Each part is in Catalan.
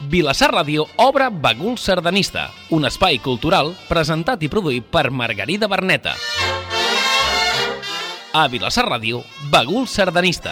Vilassar Ràdio obre Bagul Sardanista, un espai cultural presentat i produït per Margarida Berneta. A Vilassar Ràdio, Bagul Sardanista.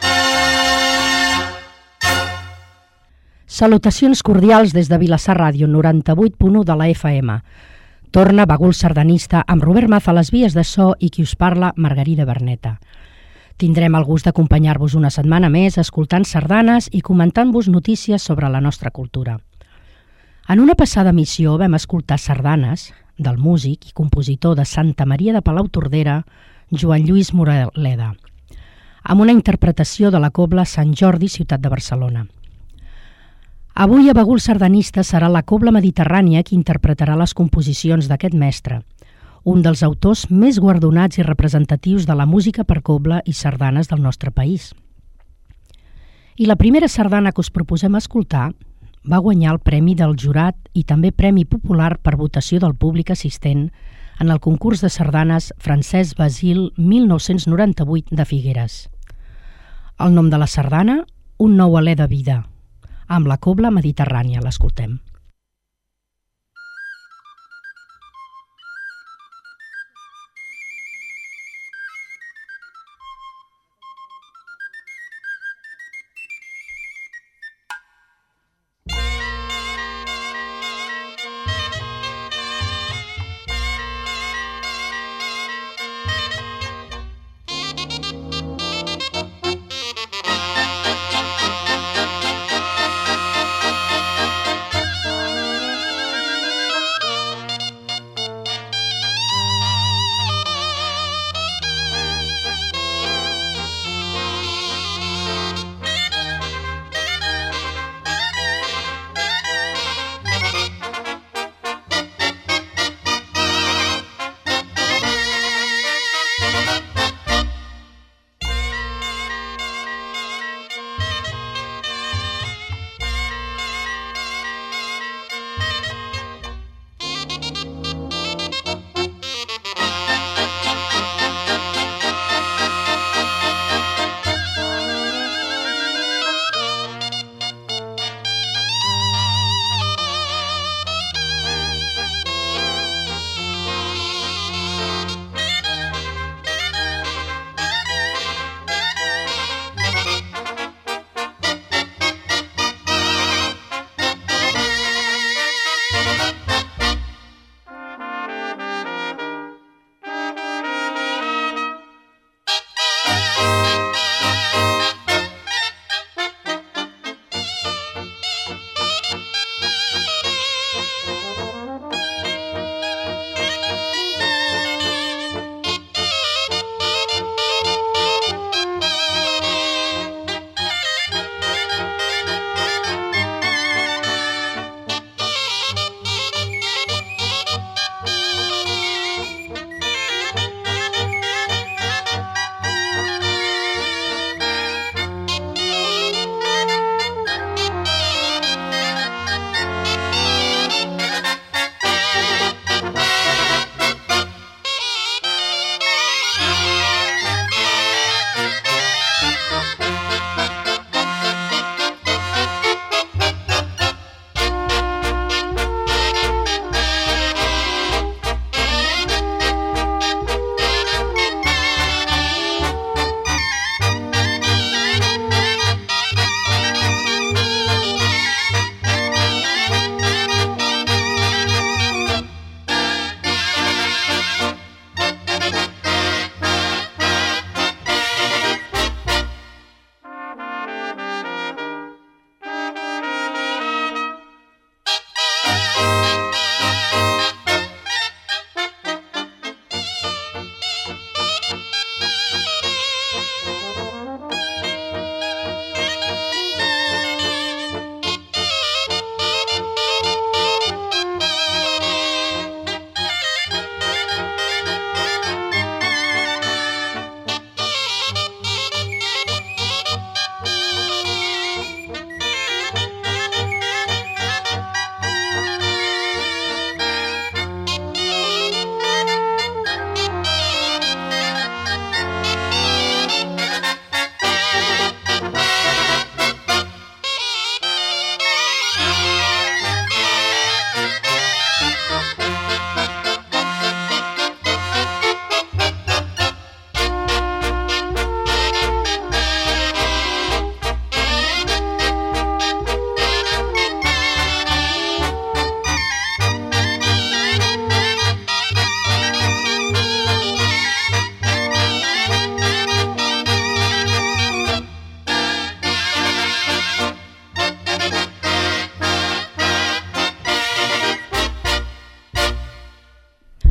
Salutacions cordials des de Vilassar Ràdio, 98.1 de la FM. Torna Bagul Sardanista amb Robert Maza a les vies de so i qui us parla, Margarida Berneta. Tindrem el gust d'acompanyar-vos una setmana més escoltant sardanes i comentant-vos notícies sobre la nostra cultura. En una passada emissió vam escoltar sardanes del músic i compositor de Santa Maria de Palautordera, Joan Lluís Moraleda, amb una interpretació de la cobla Sant Jordi, ciutat de Barcelona. Avui a Bagul Sardanista serà la cobla mediterrània qui interpretarà les composicions d'aquest mestre, un dels autors més guardonats i representatius de la música per cobla i sardanes del nostre país. I la primera sardana que us proposem escoltar va guanyar el Premi del Jurat i també Premi Popular per votació del públic assistent en el concurs de sardanes Francesc Basil 1998 de Figueres. El nom de la sardana, Un nou alè de vida, amb la cobla mediterrània. L'escoltem.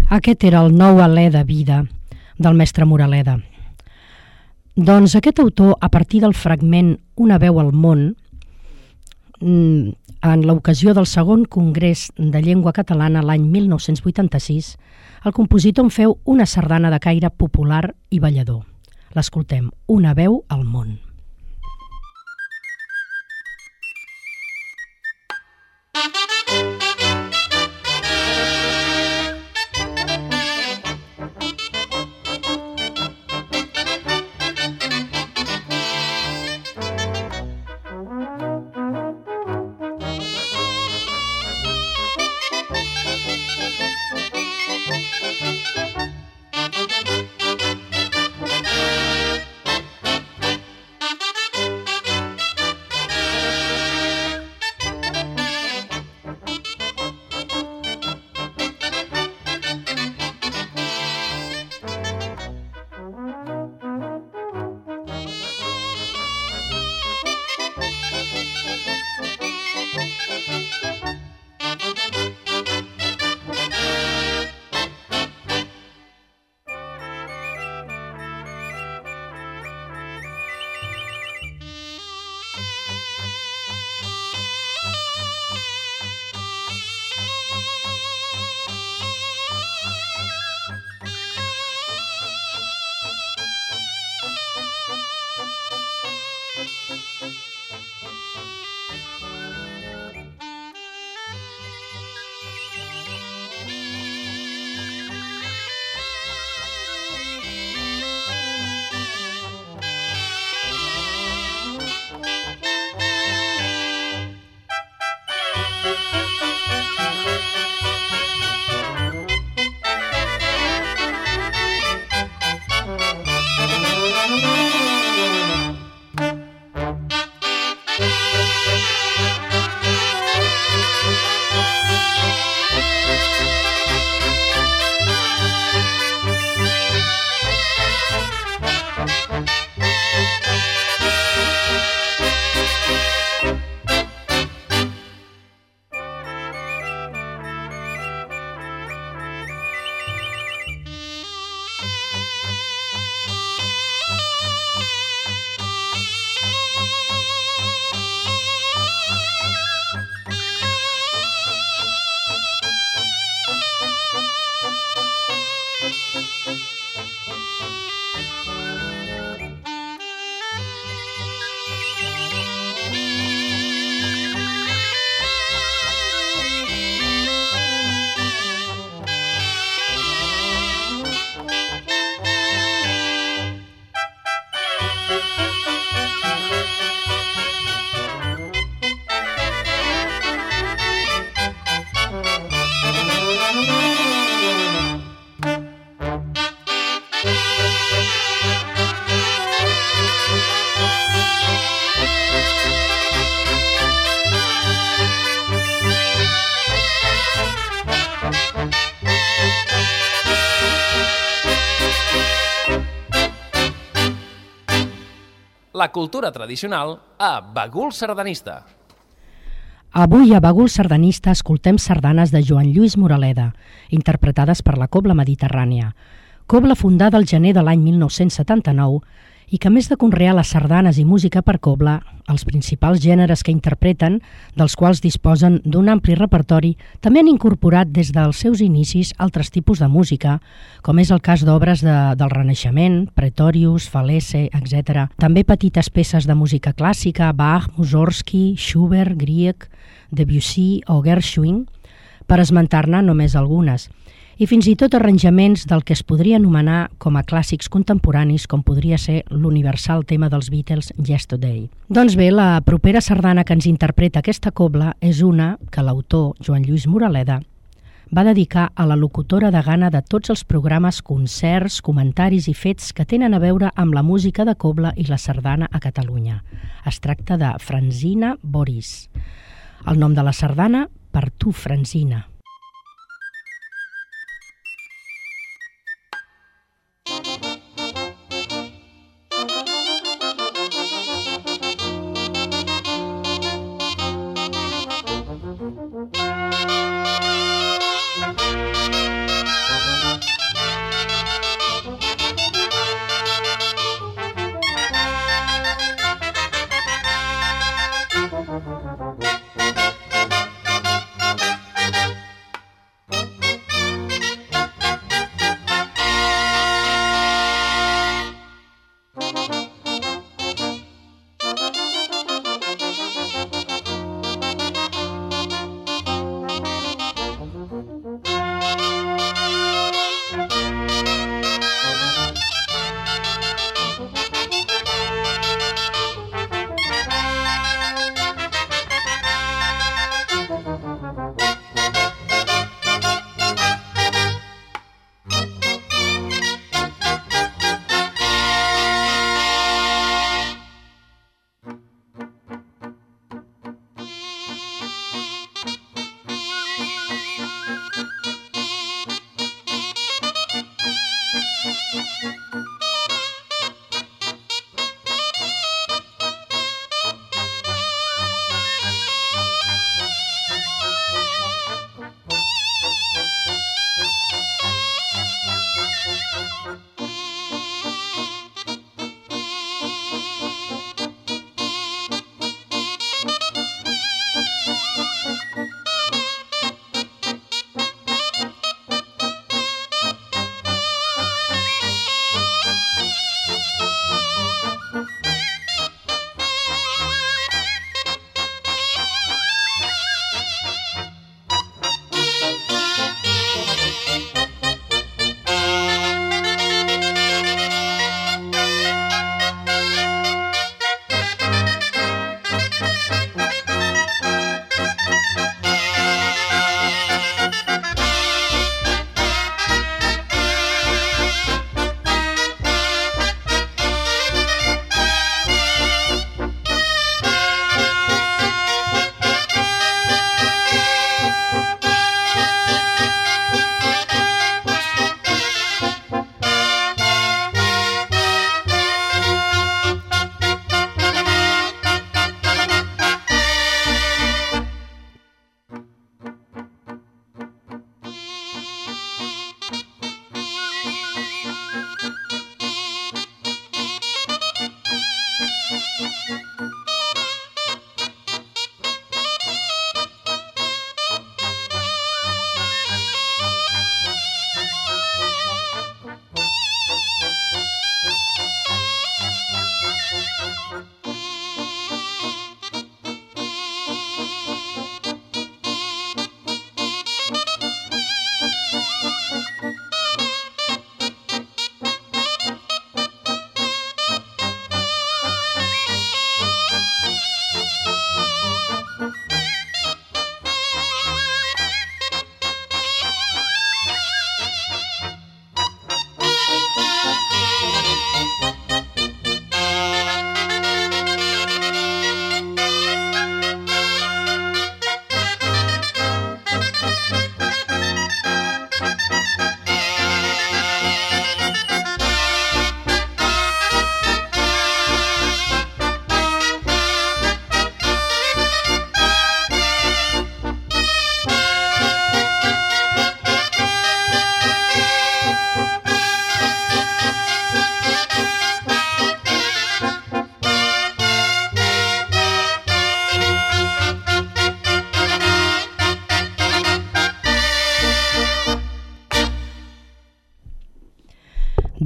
Aquest era el nou alè de vida del mestre Moraleda. Doncs aquest autor, a partir del fragment Una veu al món, en l'ocasió del segon Congrés de Llengua Catalana l'any 1986, el compositor en feu una sardana de caire popular i ballador. L'escoltem, Una veu al món. La cultura tradicional a Bagul Sardanista. Avui a Bagul Sardanista escoltem sardanes de Joan Lluís Moraleda, interpretades per la Cobla Mediterrània, cobla fundada el gener de l'any 1979 i que, a més de conrear les sardanes i música per cobla, els principals gèneres que interpreten, dels quals disposen d'un ampli repertori, també han incorporat des dels seus inicis altres tipus de música, com és el cas d'obres del Renaixement, Pretorius, Falese, etc. També petites peces de música clàssica, Bach, Mussorgsky, Schubert, Grieg, Debussy o Gershwin, per esmentar-ne només algunes, i fins i tot arranjaments del que es podria anomenar com a clàssics contemporanis, com podria ser l'universal tema dels Beatles, Yesterday. Doncs bé, la propera sardana que ens interpreta aquesta cobla és una que l'autor, Joan Lluís Moraleda, va dedicar a la locutora de gana de tots els programes, concerts, comentaris i fets que tenen a veure amb la música de cobla i la sardana a Catalunya. Es tracta de Francina Boris. El nom de la sardana, Per tu, Francina.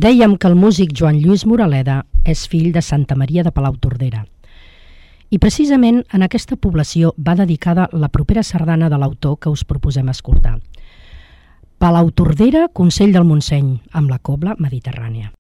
Dèiem que el músic Joan Lluís Moraleda és fill de Santa Maria de Palautordera. I precisament en aquesta població va dedicada la propera sardana de l'autor que us proposem escoltar. Palautordera, Consell del Montseny, amb la cobla mediterrània.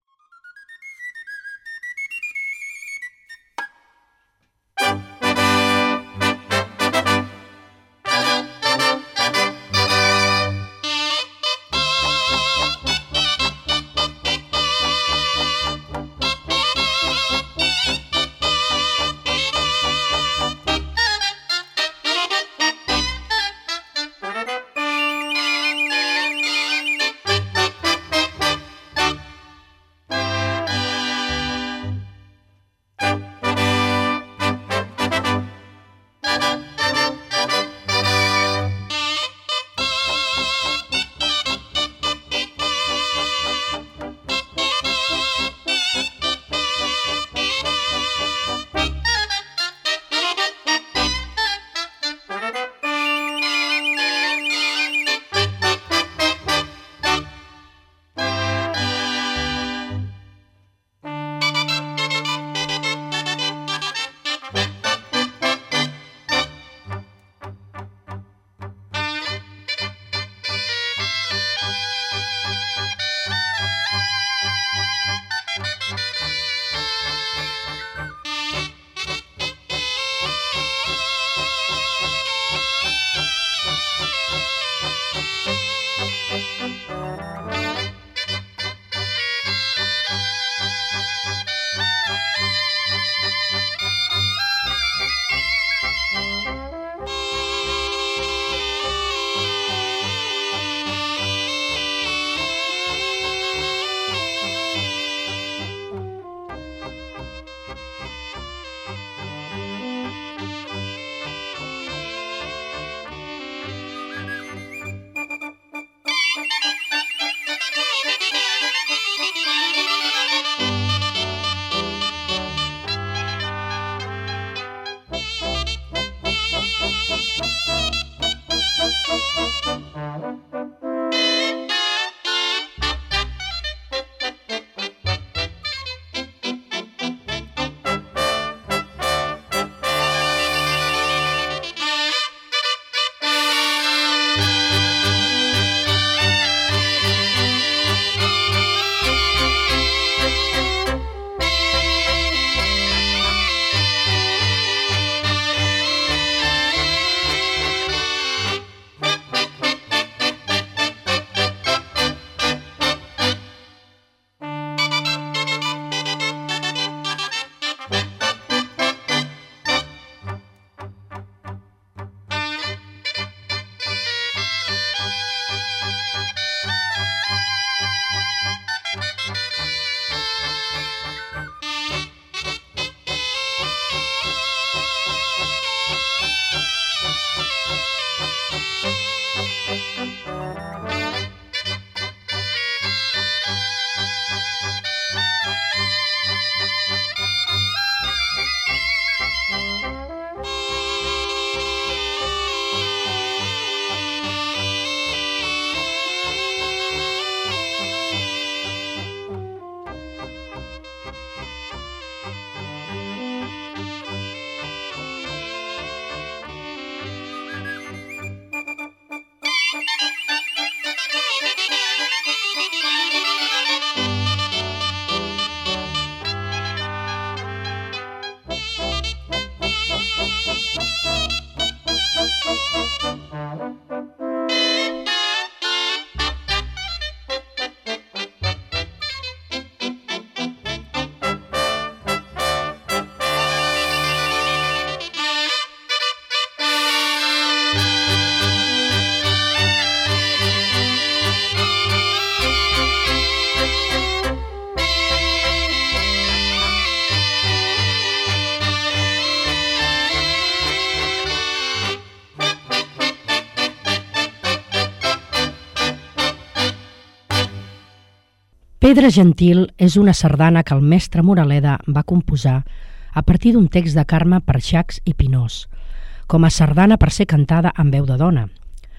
Pedra Gentil és una sardana que el mestre Moraleda va composar a partir d'un text de Carme Perxacs i Pinós, com a sardana per ser cantada amb veu de dona.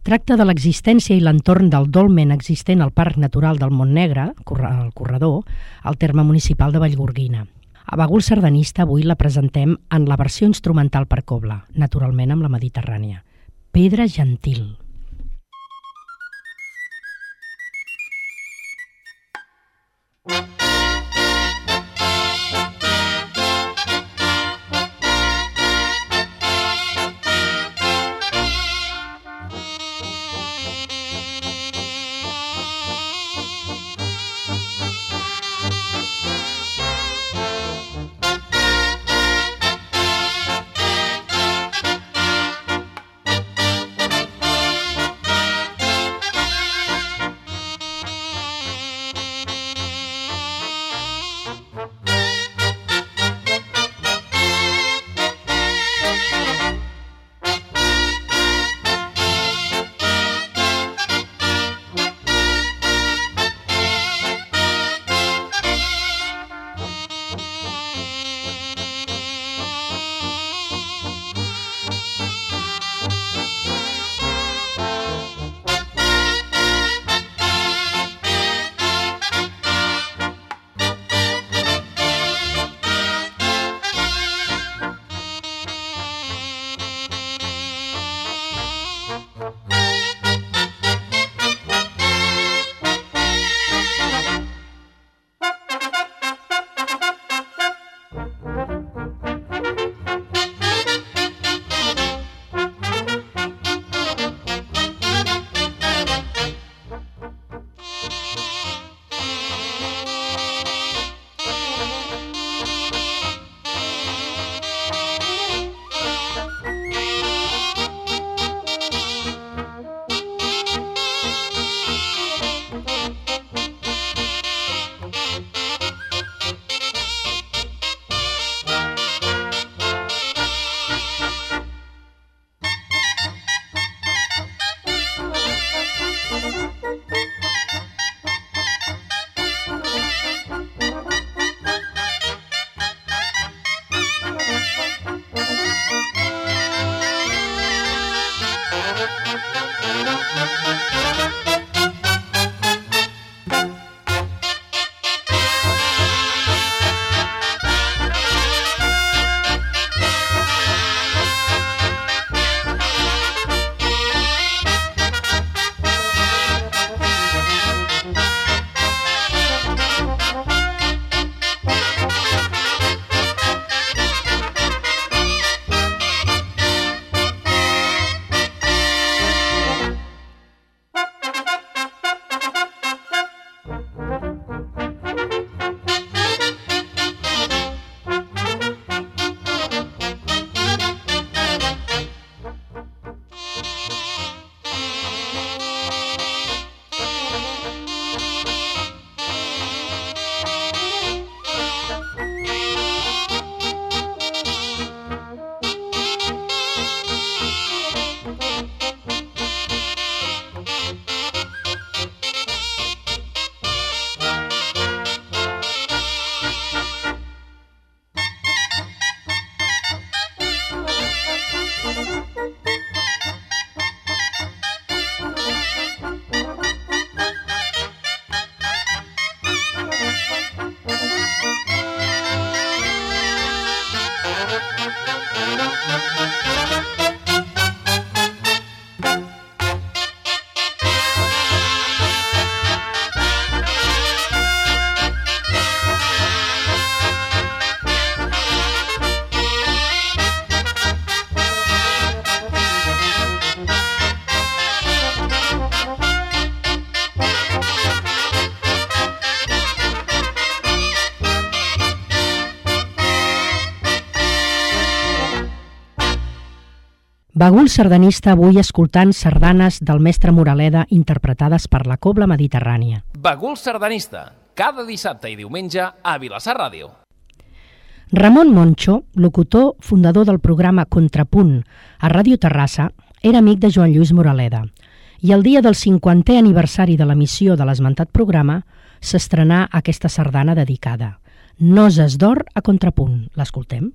Tracta de l'existència i l'entorn del dolmen existent al Parc Natural del Montnegre, el Corredor, al terme municipal de Vallgorguina. A Bagul Sardanista avui la presentem en la versió instrumental per cobla, naturalment amb la Mediterrània. Pedra gentil. Bagul Sardanista avui escoltant sardanes del mestre Moraleda interpretades per la Cobla Mediterrània. Bagul Sardanista, cada dissabte i diumenge a Vilassar Ràdio. Ramon Moncho, locutor fundador del programa Contrapunt a Ràdio Terrassa, era amic de Joan Lluís Moraleda i el dia del 50è aniversari de l'emissió de l'esmentat programa s'estrenà aquesta sardana dedicada. Noses d'or a Contrapunt. L'escoltem?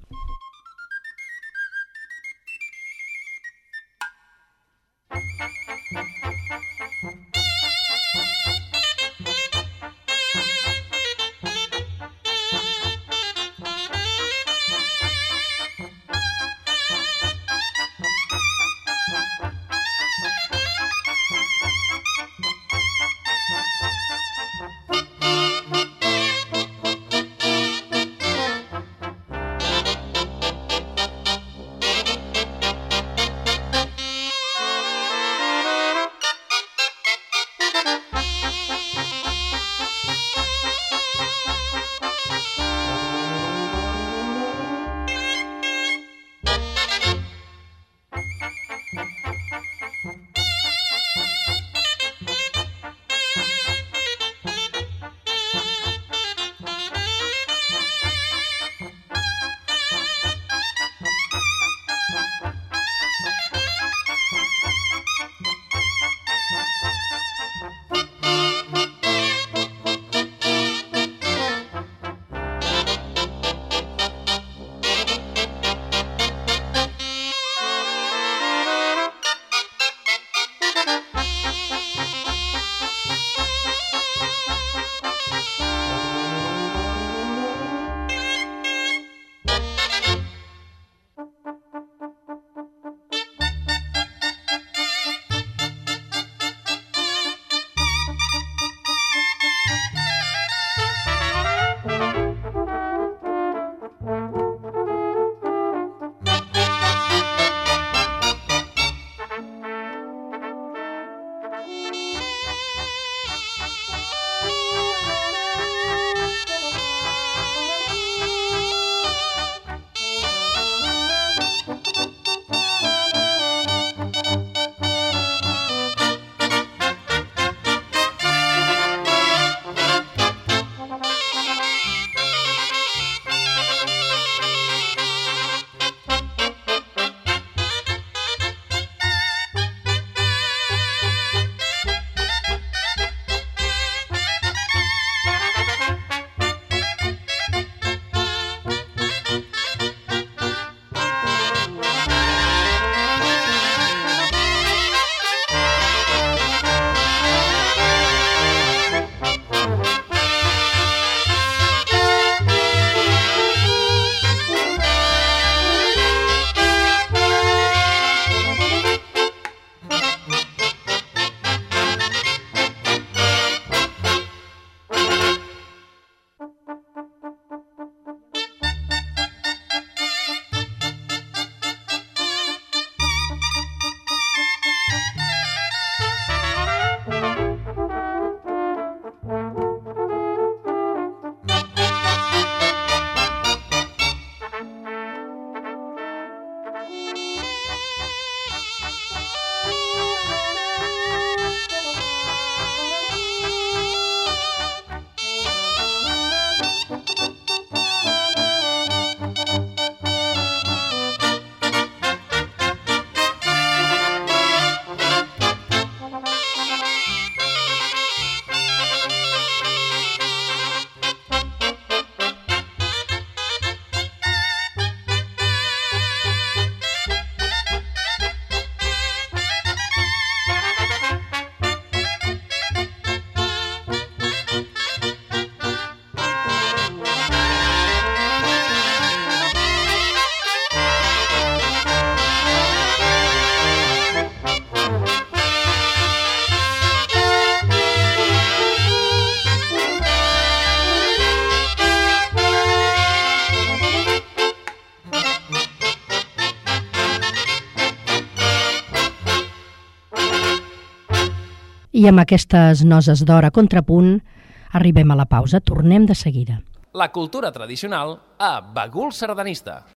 I amb aquestes noses d'or a contrapunt arribem a la pausa. Tornem de seguida. La cultura tradicional a Bagul Sardanista.